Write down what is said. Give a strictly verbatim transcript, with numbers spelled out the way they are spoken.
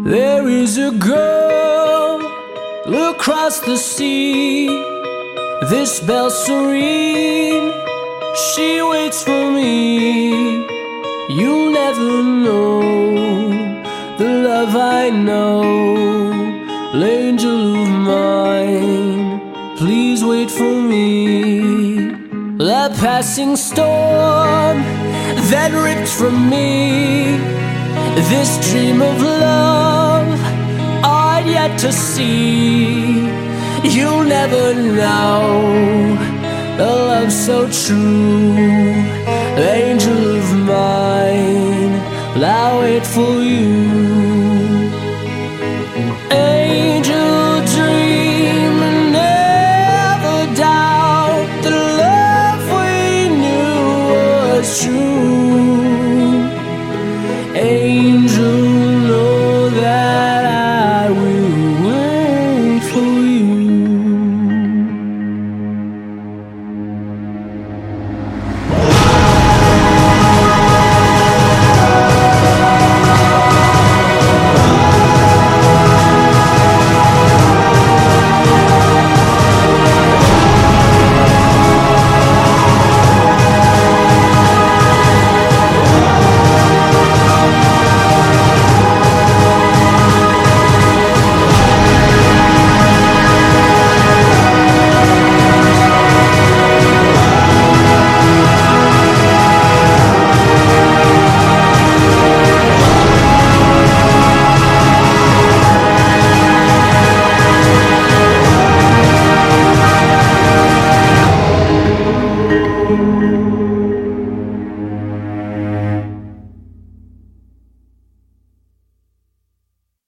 There is a girl across the sea, this belle serene, she waits for me. You'll never know the love I know, angel of mine, please wait for me. The passing storm that ripped from me this dream of love I'd yet to see. You'll never know a love so true, angel of mine, I'll wait for you.